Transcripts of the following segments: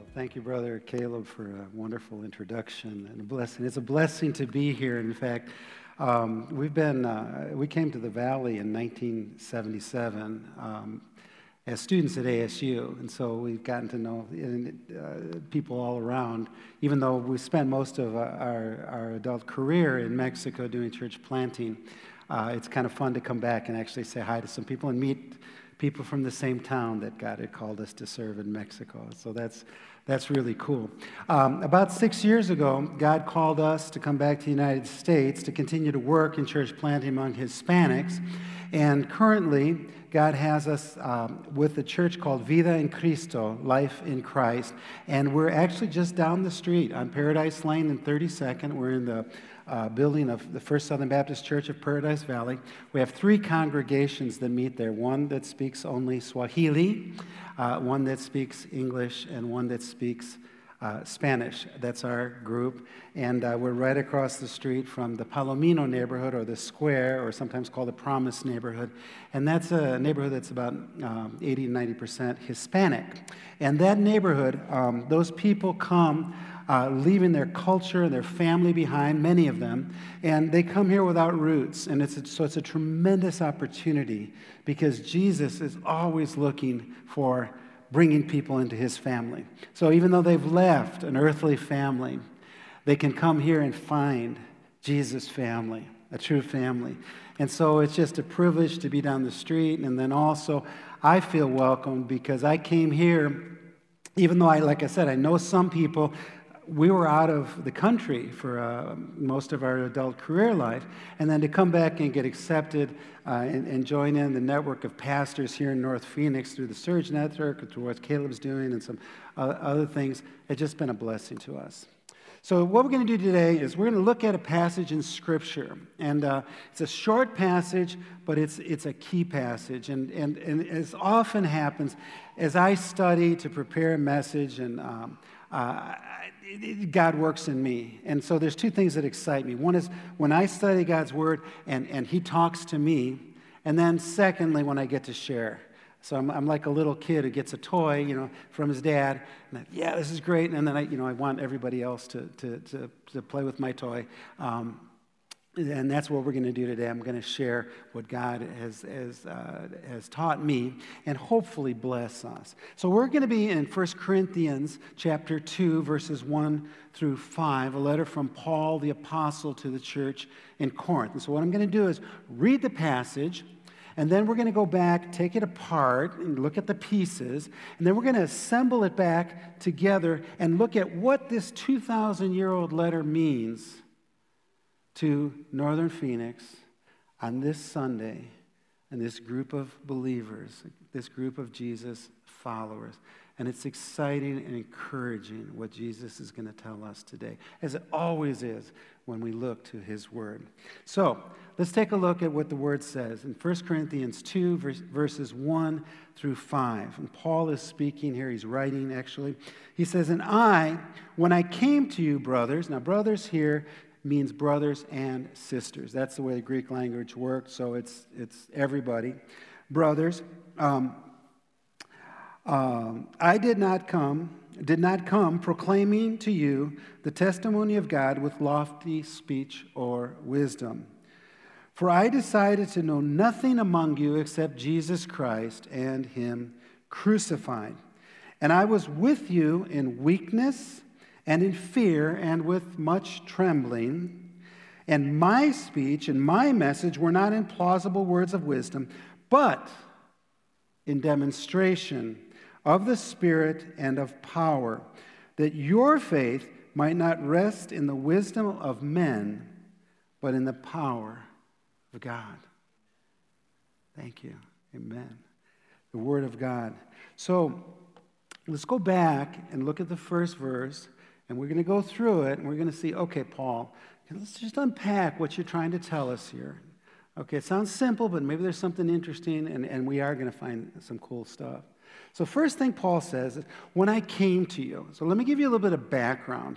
Thank you, Brother Caleb, for a wonderful introduction and a blessing. It's a blessing to be here. In fact, we came to the Valley in 1977 as students at ASU, and so we've gotten to know people all around. Even though we spent most of our adult career in Mexico doing church planting, it's kind of fun to come back and actually say hi to some people and meet people from the same town that God had called us to serve in Mexico. So that's really cool. About 6 years ago, God called us to come back to the United States to continue to work in church planting among Hispanics. And currently, God has us with a church called Vida en Cristo, Life in Christ. And we're actually just down the street on Paradise Lane and 32nd. We're in the building of the First Southern Baptist Church of Paradise Valley. We have 3 congregations that meet there, one that speaks only Swahili, one that speaks English, and one that speaks Spanish. That's our group. And we're right across the street from the Palomino neighborhood, or the Square, or sometimes called the Promise neighborhood. And that's a neighborhood that's about 80 to 90% Hispanic. And that neighborhood, those people come leaving their culture and their family behind, many of them, and they come here without roots. And it's a tremendous opportunity because Jesus is always looking for bringing people into his family. So even though they've left an earthly family, they can come here and find Jesus' family, a true family. And so it's just a privilege to be down the street. And then also, I feel welcomed because I came here, even though like I said, I know some people. We were out of the country for most of our adult career life, and then to come back and get accepted and join in the network of pastors here in North Phoenix through the Surge Network, through what Caleb's doing and some other things, it's just been a blessing to us. So what we're going to do today is we're going to look at a passage in Scripture, and it's a short passage, but it's a key passage, and as often happens, as I study to prepare a message and God works in me. And so there's 2 things that excite me. One is when I study God's Word and he talks to me. And then secondly, when I get to share. So I'm like a little kid who gets a toy, from his dad. And yeah, this is great. And then I want everybody else to play with my toy. And that's what we're going to do today. I'm going to share what God has taught me and hopefully bless us. So we're going to be in 1 Corinthians chapter 2, verses 1 through 5, a letter from Paul the apostle to the church in Corinth. And so what I'm going to do is read the passage, and then we're going to go back, take it apart, and look at the pieces, and then we're going to assemble it back together and look at what this 2,000-year-old letter means to Northern Phoenix on this Sunday, and this group of believers, this group of Jesus followers. And it's exciting and encouraging what Jesus is going to tell us today, as it always is when we look to his word. So let's take a look at what the word says in 1 Corinthians 2, verses 1 through 5. And Paul is speaking here. He's writing, actually. He says, "And when I came to you, brothers," now brothers here means brothers and sisters. That's the way the Greek language works, so it's everybody. Brothers, I did not come proclaiming to you the testimony of God with lofty speech or wisdom. For I decided to know nothing among you except Jesus Christ and him crucified. And I was with you in weakness and in fear, and with much trembling. And my speech and my message were not in plausible words of wisdom, but in demonstration of the Spirit and of power, that your faith might not rest in the wisdom of men, but in the power of God." Thank you. Amen. The Word of God. So let's go back and look at the first verse. And we're going to go through it, and we're going to see, okay, Paul, let's just unpack what you're trying to tell us here. Okay, it sounds simple, but maybe there's something interesting, and we are going to find some cool stuff. So first thing Paul says is, when I came to you. So let me give you a little bit of background.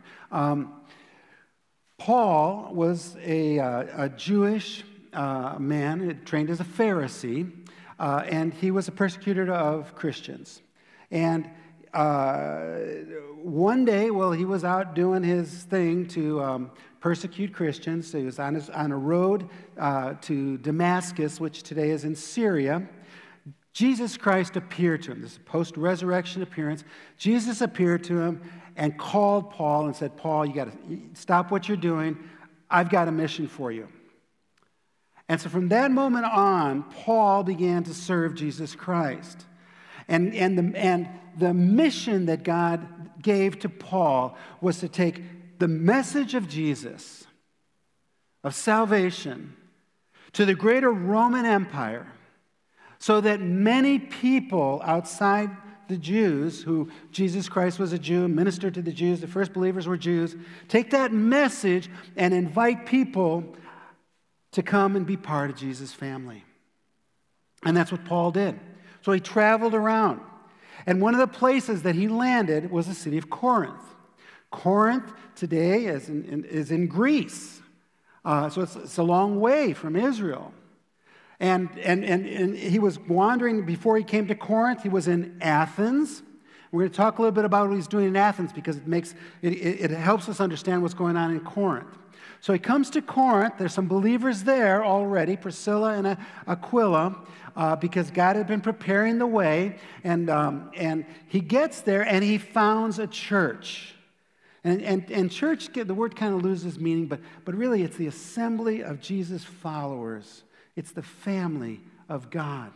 Paul was a Jewish man trained as a Pharisee, and he was a persecutor of Christians. And one day, well, he was out doing his thing to persecute Christians. So he was on a road to Damascus, which today is in Syria. Jesus Christ appeared to him. This is a post-resurrection appearance. Jesus appeared to him and called Paul and said, Paul, you got to stop what you're doing. I've got a mission for you. And so from that moment on, Paul began to serve Jesus Christ. And the mission that God gave to Paul was to take the message of Jesus, of salvation, to the greater Roman Empire, so that many people outside the Jews, who Jesus Christ was a Jew, ministered to the Jews, the first believers were Jews, take that message and invite people to come and be part of Jesus' family. And that's what Paul did. So he traveled around. And one of the places that he landed was the city of Corinth. Corinth today is in Greece. So it's a long way from Israel. And he was wandering before he came to Corinth. He was in Athens. We're going to talk a little bit about what he's doing in Athens because it helps us understand what's going on in Corinth. So he comes to Corinth. There's some believers there already, Priscilla and Aquila, because God had been preparing the way. And he gets there and he founds a church. And church, the word kind of loses meaning, but really it's the assembly of Jesus' followers. It's the family of God.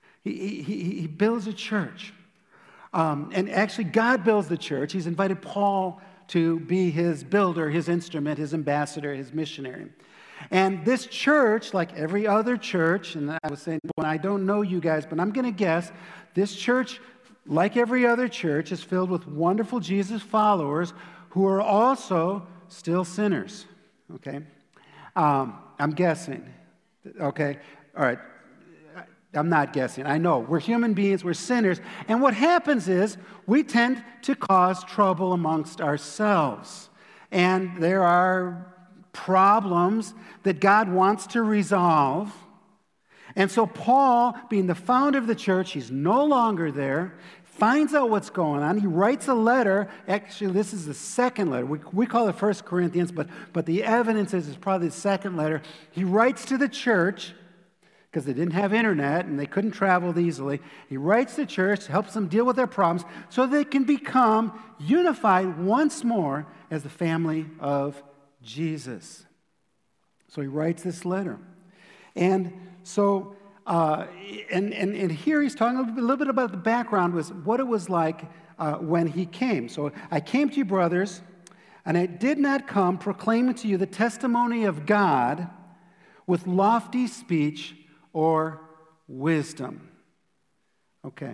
He builds a church. And actually, God builds the church. He's invited Paul to be his builder, his instrument, his ambassador, his missionary. And this church, like every other church, and I was saying, well, I don't know you guys, but I'm going to guess, this church, like every other church, is filled with wonderful Jesus followers who are also still sinners. Okay? I'm guessing. Okay? All right. I'm not guessing. I know. We're human beings. We're sinners. And what happens is we tend to cause trouble amongst ourselves. And there are problems that God wants to resolve. And so Paul, being the founder of the church, he's no longer there, finds out what's going on. He writes a letter. Actually, this is the second letter. We call it 1 Corinthians, but the evidence is it's probably the second letter. He writes to the church because they didn't have internet and they couldn't travel easily. He writes to the church, helps them deal with their problems so they can become unified once more as the family of Jesus. So he writes this letter. And so and here he's talking a little bit about the background, was what it was like when he came. So I came to you, brothers, and I did not come proclaiming to you the testimony of God with lofty speech or wisdom. Okay.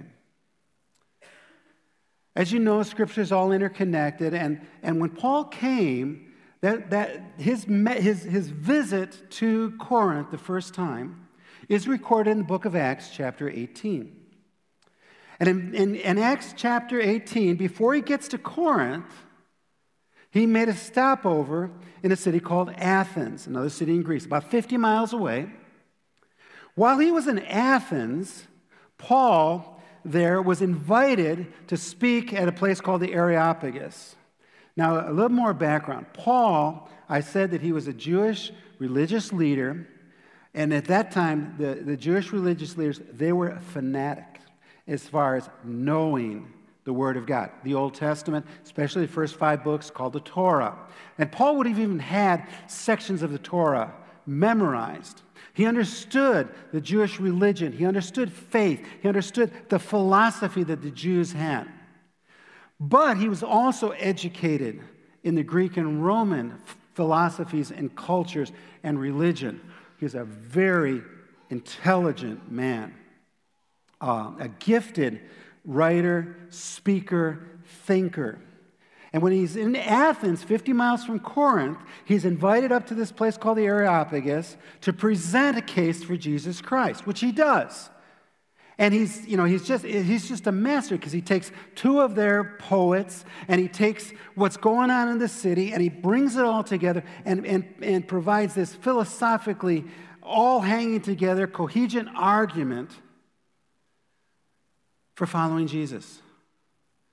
As you know, Scripture is all interconnected, and when Paul came, that his visit to Corinth the first time is recorded in the book of Acts chapter 18. And in Acts chapter 18, before he gets to Corinth, he made a stopover in a city called Athens, another city in Greece, about 50 miles away. While he was in Athens, Paul there was invited to speak at a place called the Areopagus. Now, a little more background. Paul, I said that he was a Jewish religious leader, and at that time, the Jewish religious leaders, they were fanatics as far as knowing the Word of God. The Old Testament, especially the first 5 books called the Torah. And Paul would have even had sections of the Torah memorized. He understood the Jewish religion. He understood faith. He understood the philosophy that the Jews had. But he was also educated in the Greek and Roman philosophies and cultures and religion. He was a very intelligent man, a gifted writer, speaker, thinker. And when he's in Athens, 50 miles from Corinth, he's invited up to this place called the Areopagus to present a case for Jesus Christ, which he does. And he's just a master because he takes 2 of their poets and he takes what's going on in the city and he brings it all together and provides this philosophically all hanging together, coherent argument for following Jesus.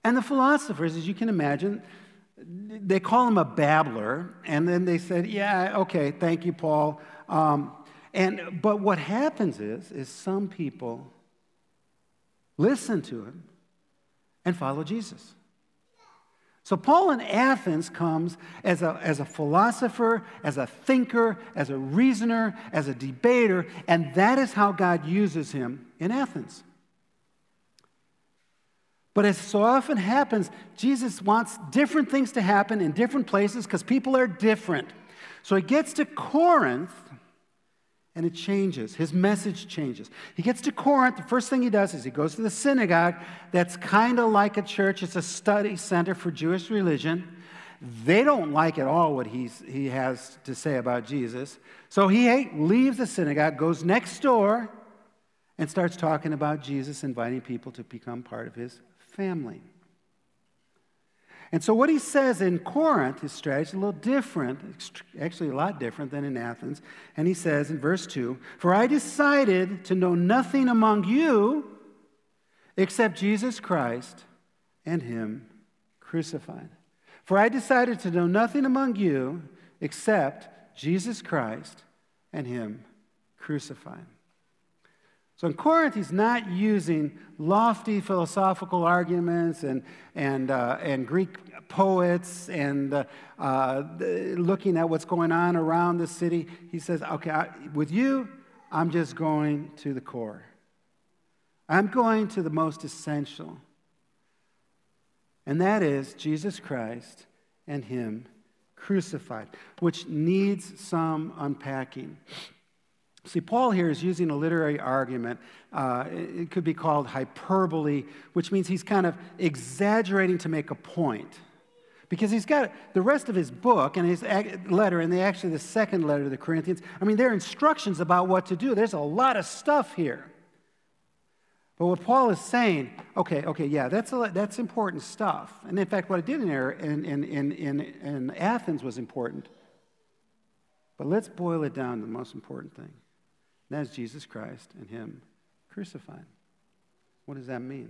And the philosophers, as you can imagine, they call him a babbler, and then they said, yeah, okay, thank you, Paul. But what happens is some people listen to him and follow Jesus. So Paul in Athens comes as a philosopher, as a thinker, as a reasoner, as a debater, and that is how God uses him in Athens. But as so often happens, Jesus wants different things to happen in different places because people are different. So he gets to Corinth, and it changes. His message changes. He gets to Corinth. The first thing he does is he goes to the synagogue. That's kind of like a church. It's a study center for Jewish religion. They don't like at all what he has to say about Jesus. So he leaves the synagogue, goes next door, and starts talking about Jesus, inviting people to become part of his family. And so what he says in Corinth, his strategy is a little different, actually a lot different than in Athens. And he says in verse 2, "For I decided to know nothing among you except Jesus Christ and him crucified." For I decided to know nothing among you except Jesus Christ and him crucified. So in Corinth, he's not using lofty philosophical arguments and Greek poets and looking at what's going on around the city. He says, okay, with you, I'm just going to the core. I'm going to the most essential. And that is Jesus Christ and him crucified, which needs some unpacking. See, Paul here is using a literary argument. It could be called hyperbole, which means he's kind of exaggerating to make a point. Because he's got the rest of his book and his letter, and actually the second letter to the Corinthians, I mean, there are instructions about what to do. There's a lot of stuff here. But what Paul is saying, okay, yeah, that's important stuff. And in fact, what I did in Athens was important. But let's boil it down to the most important thing. And that is Jesus Christ and him crucified. What does that mean?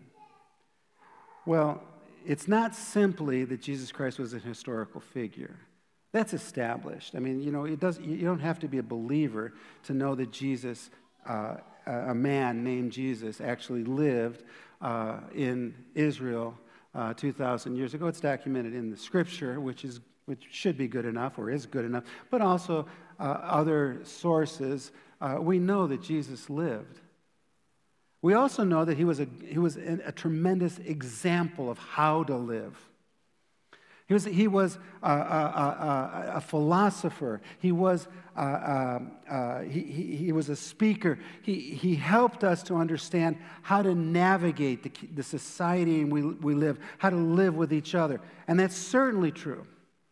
Well, it's not simply that Jesus Christ was a historical figure. That's established. I mean, you don't have to be a believer to know that Jesus, a man named Jesus, actually lived in Israel 2,000 years ago. It's documented in the Scripture, which should be good enough or is good enough, but also other sources. We know that Jesus lived. We also know that he was a tremendous example of how to live. He was a philosopher. He was a speaker. He helped us to understand how to navigate the society in we live, how to live with each other, and that's certainly true.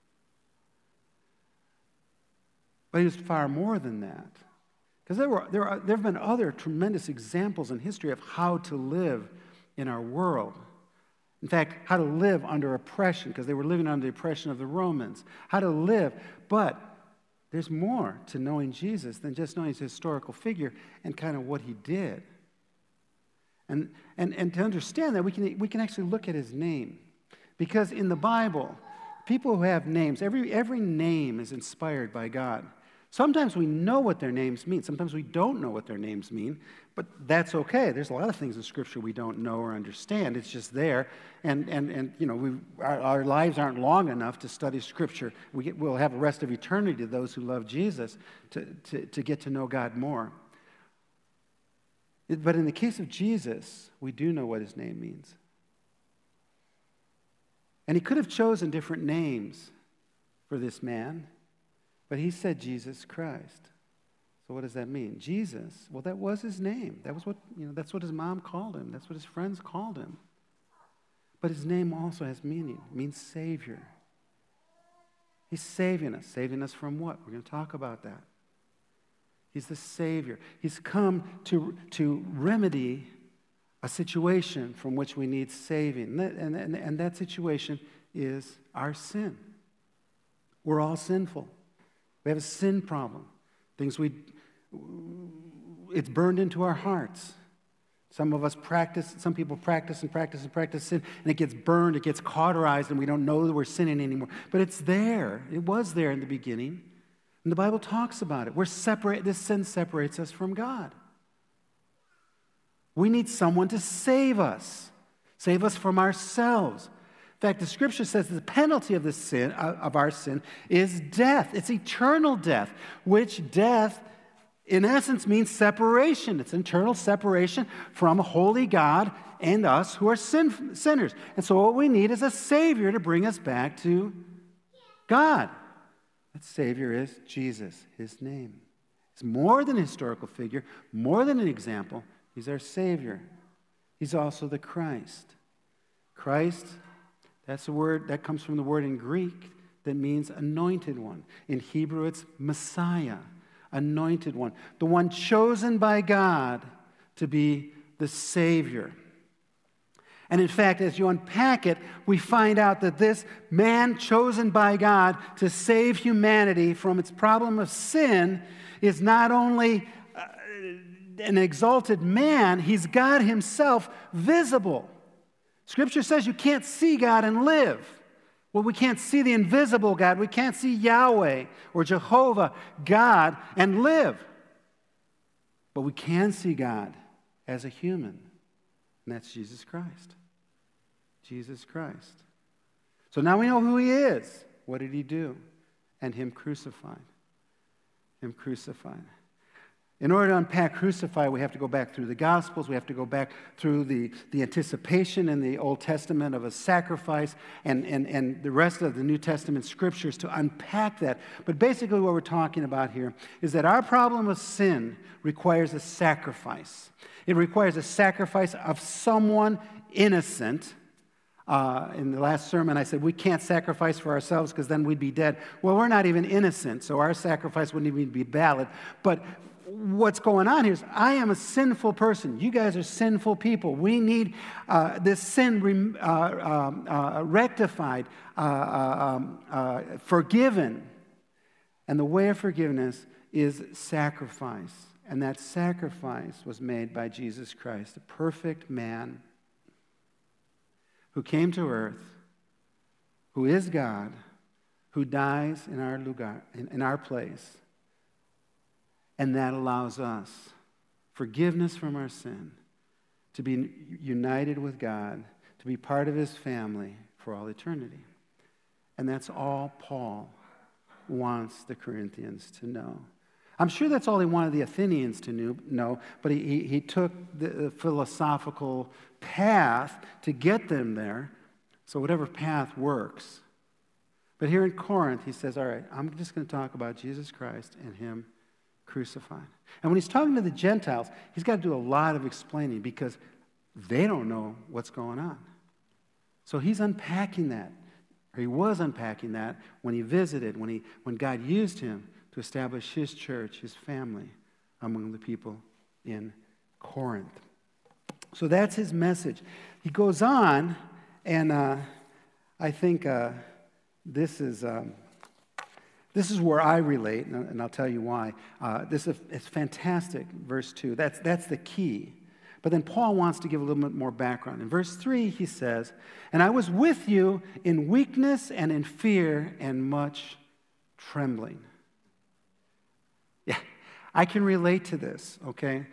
But he was far more than that. Because there have been other tremendous examples in history of how to live in our world. In fact, how to live under oppression, because they were living under the oppression of the Romans. How to live. But there's more to knowing Jesus than just knowing his historical figure and kind of what he did. And to understand that, we can actually look at his name. Because in the Bible, people who have names, every name is inspired by God. Sometimes we know what their names mean. Sometimes we don't know what their names mean, but that's okay. There's a lot of things in Scripture we don't know or understand. It's just there, and our lives aren't long enough to study Scripture. We'll have the rest of eternity to those who love Jesus to get to know God more. But in the case of Jesus, we do know what his name means. And he could have chosen different names for this man, but he said Jesus Christ. So what does that mean? Jesus, well, that was his name. That's what his mom called him. That's what his friends called him. But his name also has meaning. It means Savior. He's saving us. Saving us from what? We're going to talk about that. He's the Savior. He's come to remedy a situation from which we need saving. And that situation is our sin. We're all sinful. We have a sin problem. It's burned into our hearts. Some people practice and practice and practice sin, and it gets burned, it gets cauterized, and we don't know that we're sinning anymore. But it's there. It was there in the beginning. And the Bible talks about it. This sin separates us from God. We need someone to save us from ourselves. In fact, the Scripture says that the penalty of our sin is death. It's eternal death, which death, in essence, means separation. It's internal separation from a holy God and us who are sinners. And so what we need is a Savior to bring us back to God. That Savior is Jesus, his name. He's more than a historical figure, more than an example. He's our Savior. He's also the Christ. Christ, that's a word that comes from the word in Greek that means anointed one. In Hebrew, it's Messiah, anointed one, the one chosen by God to be the Savior. And in fact, as you unpack it, we find out that this man chosen by God to save humanity from its problem of sin is not only an exalted man, he's God himself visible. Scripture says you can't see God and live. Well, we can't see the invisible God. We can't see Yahweh or Jehovah, God, and live. But we can see God as a human, and that's Jesus Christ. Jesus Christ. So now we know who he is. What did he do? And him crucified. Him crucified. In order to unpack crucified, we have to go back through the Gospels. We have to go back through the anticipation in the Old Testament of a sacrifice and the rest of the New Testament scriptures to unpack that. But basically what we're talking about here is that our problem of sin requires a sacrifice. It requires a sacrifice of someone innocent. In the last sermon, I said we can't sacrifice for ourselves because then we'd be dead. Well, we're not even innocent, so our sacrifice wouldn't even be valid. But what's going on here is I am a sinful person. You guys are sinful people. We need this sin rectified, forgiven. And the way of forgiveness is sacrifice. And that sacrifice was made by Jesus Christ, a perfect man who came to earth, who is God, who dies in our place. And that allows us forgiveness from our sin, to be united with God, to be part of his family for all eternity. And that's all Paul wants the Corinthians to know. I'm sure that's all he wanted the Athenians to know, but he took the philosophical path to get them there, so whatever path works. But here in Corinth, he says, all right, I'm just going to talk about Jesus Christ and him crucified. And when he's talking to the Gentiles, he's got to do a lot of explaining because they don't know what's going on. So he's unpacking that, or he was unpacking that when he visited, when God used him to establish his church, his family, among the people in Corinth. So that's his message. He goes on, and I think this is where I relate, and I'll tell you why. This is fantastic, verse 2. That's the key. But then Paul wants to give a little bit more background. In verse 3, he says, "And I was with you in weakness and in fear and much trembling." Yeah, I can relate to this, okay?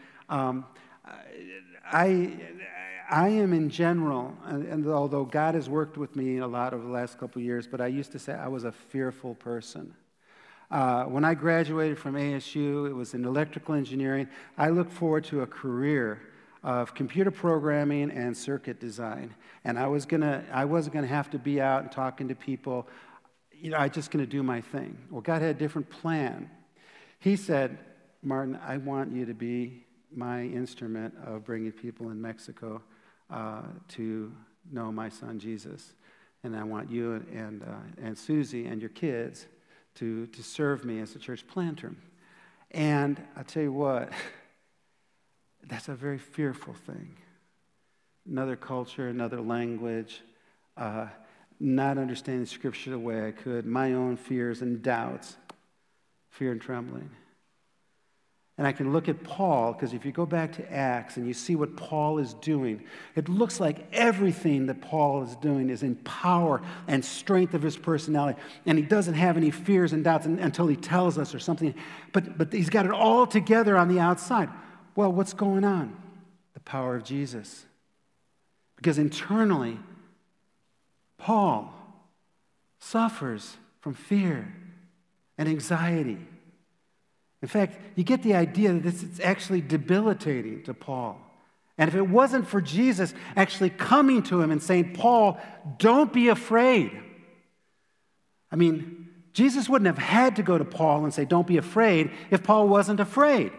I am in general, and although God has worked with me a lot over the last couple of years, but I used to say I was a fearful person. When I graduated from ASU, it was in electrical engineering. I looked forward to a career of computer programming and circuit design, and I wasn't gonna have to be out and talking to people. You know, I was just gonna do my thing. Well, God had a different plan. He said, "Martin, I want you to be my instrument of bringing people in Mexico to know my son Jesus, and I want you and Susie and your kids to serve me as a church planter." And I'll tell you what, that's a very fearful thing. Another culture, another language, not understanding Scripture the way I could, my own fears and doubts, fear and trembling. and I can look at Paul, because if you go back to Acts and you see what Paul is doing, it looks like everything that Paul is doing is in power and strength of his personality, and he doesn't have any fears and doubts until he tells us or something, but he's got it all together on the outside. Well, what's going on? The power of Jesus. Because internally, Paul suffers from fear and anxiety. In fact, you get the idea that this is actually debilitating to Paul. And if it wasn't for Jesus actually coming to him and saying, Paul, don't be afraid. I mean, Jesus wouldn't have had to go to Paul and say, don't be afraid, if Paul wasn't afraid.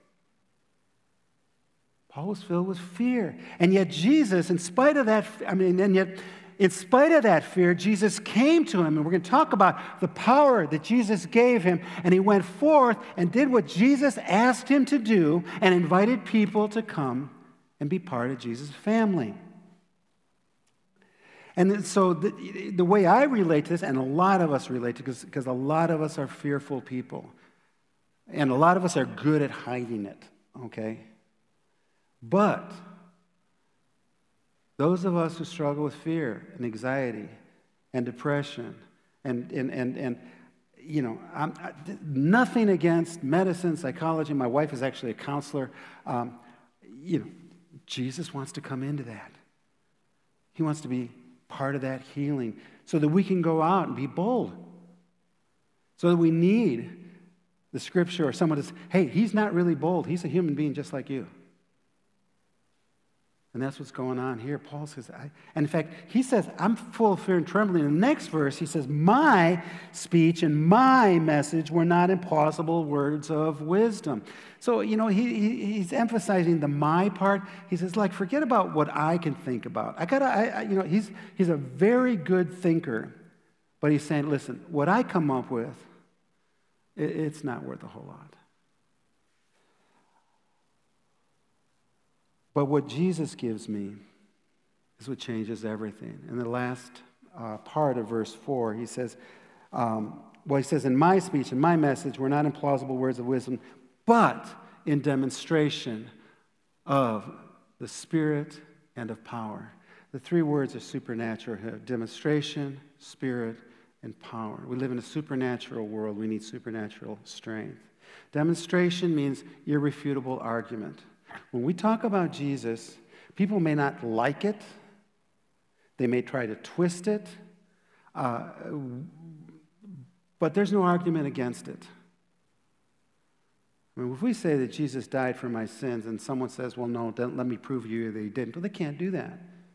Paul was filled with fear. And yet Jesus, in spite of that, in spite of that fear, Jesus came to him, and we're going to talk about the power that Jesus gave him, and he went forth and did what Jesus asked him to do and invited people to come and be part of Jesus' family. And so the way I relate to this, and a lot of us relate to this, because a lot of us are fearful people, and a lot of us are good at hiding it, okay? But those of us who struggle with fear and anxiety and depression and nothing against medicine, psychology. My wife is actually a counselor. Jesus wants to come into that. He wants to be part of that healing so that we can go out and be bold. So that we need the scripture or someone to say, hey, he's not really bold. He's a human being just like you. And that's what's going on here. Paul says, and in fact, he says, I'm full of fear and trembling. In the next verse, he says, my speech and my message were not impossible words of wisdom. So, he's emphasizing the my part. He says, forget about what I can think about. He's a very good thinker, but he's saying, listen, what I come up with, it's not worth a whole lot. But what Jesus gives me is what changes everything. In the last part of verse 4, he says, in my speech and my message were not implausible words of wisdom, but in demonstration of the Spirit and of power. The three words are supernatural here: demonstration, Spirit, and power. We live in a supernatural world. We need supernatural strength. Demonstration means irrefutable argument. When we talk about Jesus, people may not like it. They may try to twist it. But there's no argument against it. I mean, if we say that Jesus died for my sins and someone says, well, no, let me prove to you that he didn't. Well, they can't do that.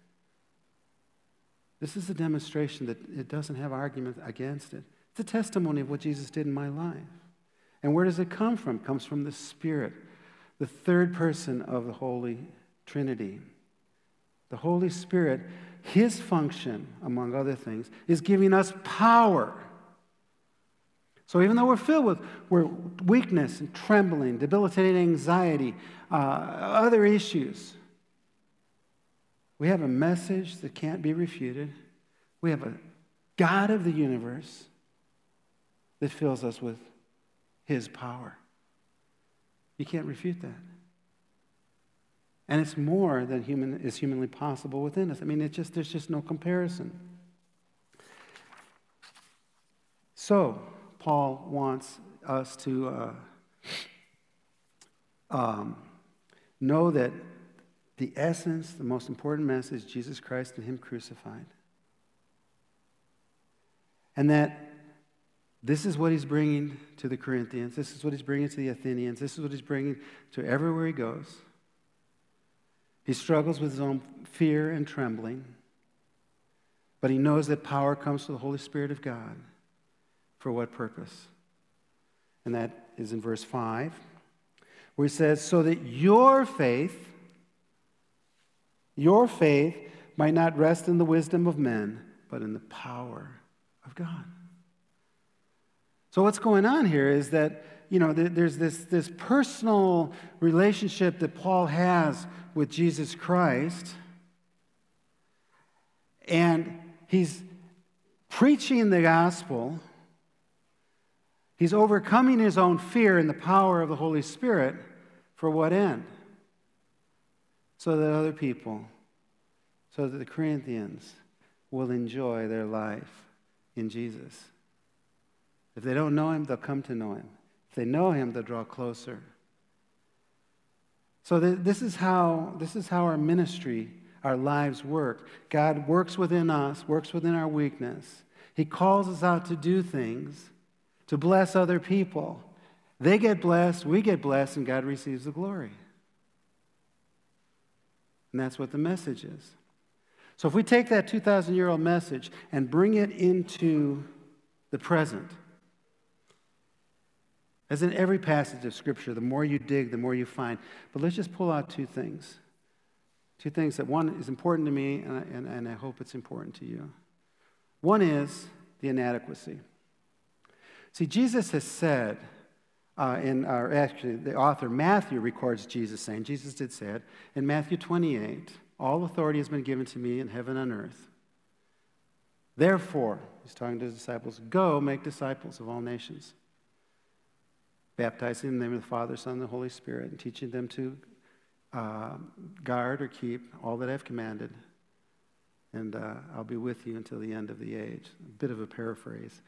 This is a demonstration that it doesn't have argument against it. It's a testimony of what Jesus did in my life. And where does it come from? It comes from the Spirit. The third person of the Holy Trinity. The Holy Spirit, his function, among other things, is giving us power. So even though we're filled with weakness and trembling, debilitating anxiety, other issues, we have a message that can't be refuted. We have a God of the universe that fills us with his power. You can't refute that. And it's more than is humanly possible within us. I mean, there's just no comparison. So, Paul wants us to know that the essence, the most important message, Jesus Christ and him crucified. And that this is what he's bringing to the Corinthians. This is what he's bringing to the Athenians. This is what he's bringing to everywhere he goes. He struggles with his own fear and trembling, but he knows that power comes from the Holy Spirit of God. For what purpose? And that is in verse 5, where he says, so that your faith might not rest in the wisdom of men, but in the power of God. So what's going on here is that, there's this personal relationship that Paul has with Jesus Christ, and he's preaching the gospel, He's overcoming his own fear in the power of the Holy Spirit. For what end? So that other people, so that the Corinthians will enjoy their life in Jesus. If they don't know him, they'll come to know him. If they know him, they'll draw closer. So this is how our ministry, our lives work. God works within us, works within our weakness. He calls us out to do things, to bless other people. They get blessed, we get blessed, and God receives the glory. And that's what the message is. So if we take that 2,000-year-old message and bring it into the present, as in every passage of Scripture, the more you dig, the more you find. But let's just pull out two things. Two things that, one, is important to me, and I hope it's important to you. One is the inadequacy. See, Jesus has said, the author Matthew records Jesus saying, Jesus did say it, in Matthew 28, all authority has been given to me in heaven and earth. Therefore, he's talking to his disciples, go make disciples of all nations, baptizing in the name of the Father, Son, and the Holy Spirit, and teaching them to guard or keep all that I've commanded. And I'll be with you until the end of the age. A bit of a paraphrase.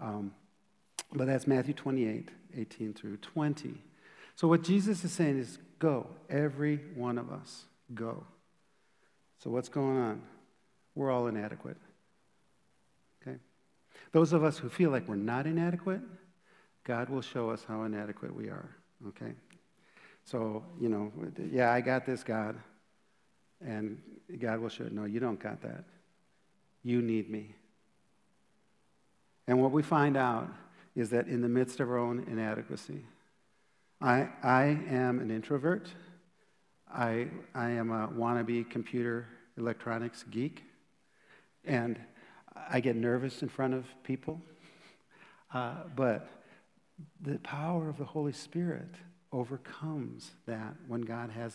But that's Matthew 28, 18 through 20. So what Jesus is saying is, go. Every one of us, go. So what's going on? We're all inadequate. Okay? Those of us who feel like we're not inadequate, God will show us how inadequate we are. Okay? So, yeah, I got this, God. And God will show, no, you don't got that. You need me. And what we find out is that in the midst of our own inadequacy, I am an introvert. I am a wannabe computer electronics geek. And I get nervous in front of people. But the power of the Holy Spirit overcomes that when God has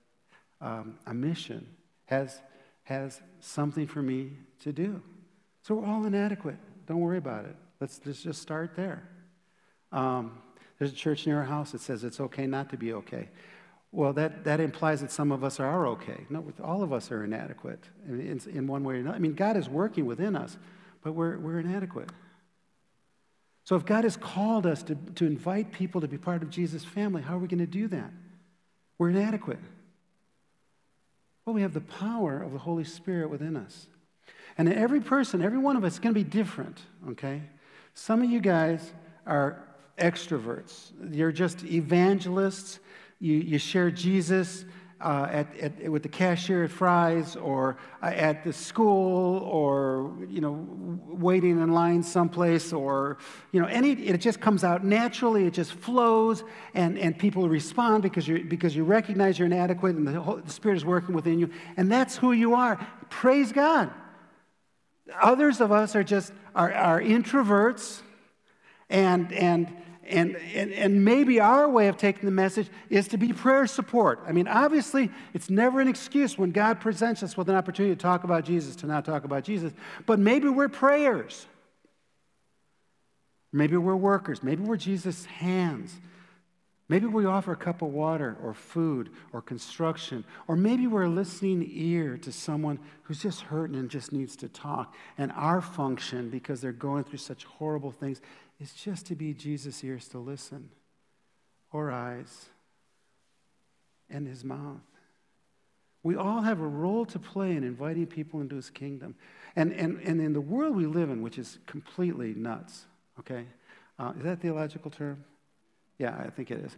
a mission, has something for me to do. So we're all inadequate. Don't worry about it. Let's just start there. There's a church near our house that says it's okay not to be okay. Well, that implies that some of us are okay. No, all of us are inadequate in one way or another. I mean, God is working within us, but we're inadequate. So if God has called us to invite people to be part of Jesus' family, how are we going to do that? We're inadequate. Well, we have the power of the Holy Spirit within us. And every person, every one of us is going to be different, okay? Some of you guys are extroverts. You're just evangelists. You share Jesus with the cashier at Fry's, or at the school, or waiting in line someplace, or it just comes out naturally. It just flows, and people respond because you recognize you're inadequate, and the Spirit is working within you, and that's who you are. Praise God. Others of us are just are introverts, and maybe our way of taking the message is to be prayer support. I mean, obviously, it's never an excuse when God presents us with an opportunity to talk about Jesus, to not talk about Jesus. But maybe we're prayers. Maybe we're workers. Maybe we're Jesus' hands. Maybe we offer a cup of water or food or construction. Or maybe we're a listening ear to someone who's just hurting and just needs to talk. And our function, because they're going through such horrible things, is just to be Jesus' ears to listen, or eyes, and his mouth. We all have a role to play in inviting people into his kingdom. And in the world we live in, which is completely nuts, okay? Is that a theological term? Yeah, I think it is.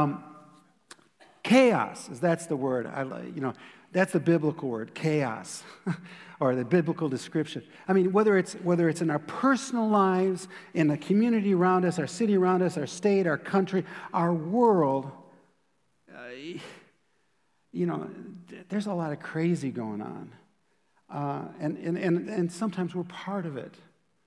Chaos, that's the word. That's the biblical word, chaos, or the biblical description. I mean, whether it's in our personal lives, in the community around us, our city around us, our state, our country, our world, there's a lot of crazy going on, and sometimes we're part of it.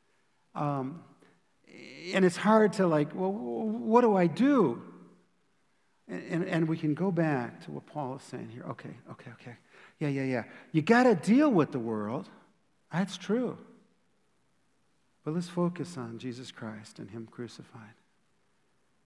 And it's hard to what do I do? And we can go back to what Paul is saying here. Okay. Yeah. You got to deal with the world. That's true. But let's focus on Jesus Christ and him crucified.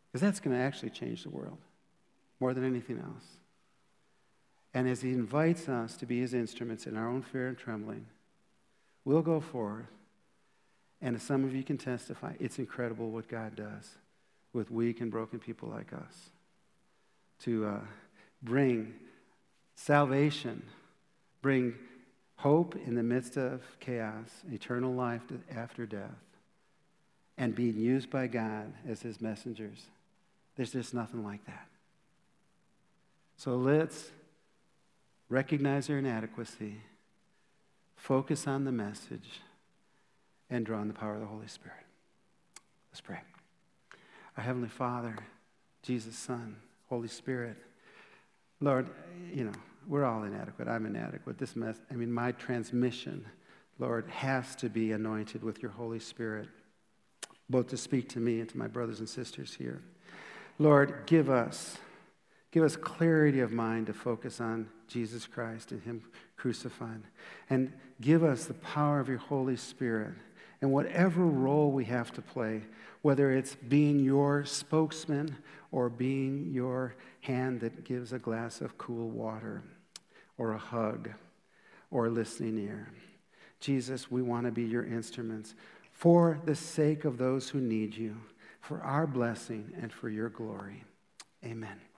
Because that's going to actually change the world more than anything else. And as he invites us to be his instruments in our own fear and trembling, we'll go forward. And as some of you can testify, it's incredible what God does with weak and broken people like us to bring salvation, bring hope in the midst of chaos, eternal life after death, and being used by God as his messengers. There's just nothing like that. So let's recognize our inadequacy, focus on the message, and draw on the power of the Holy Spirit. Let's pray. Our Heavenly Father, Jesus' Son, Holy Spirit, Lord, we're all inadequate. I'm inadequate. My transmission, Lord, has to be anointed with your Holy Spirit, both to speak to me and to my brothers and sisters here. Lord, give us clarity of mind to focus on Jesus Christ and him crucified. And give us the power of your Holy Spirit. And whatever role we have to play, whether it's being your spokesman or being your hand that gives a glass of cool water or a hug or a listening ear. Jesus, we want to be your instruments for the sake of those who need you, for our blessing and for your glory. Amen.